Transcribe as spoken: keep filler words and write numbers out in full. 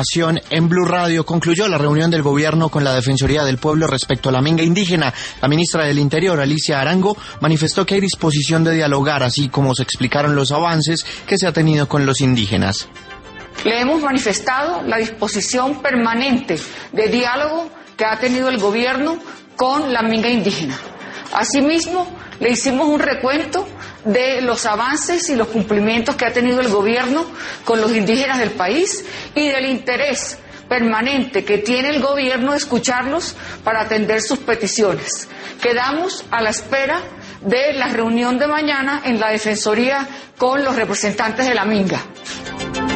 En Blue Radio concluyó la reunión del gobierno con la Defensoría del Pueblo respecto a la minga indígena. La ministra del Interior, Alicia Arango, manifestó que hay disposición de dialogar, así como se explicaron los avances que se ha tenido con los indígenas. Le hemos manifestado la disposición permanente de diálogo que ha tenido el gobierno con la minga indígena. Asimismo, le hicimos un recuento de los avances y los cumplimientos que ha tenido el gobierno con los indígenas del país y del interés permanente que tiene el gobierno de escucharlos para atender sus peticiones. Quedamos a la espera de la reunión de mañana en la Defensoría con los representantes de la minga.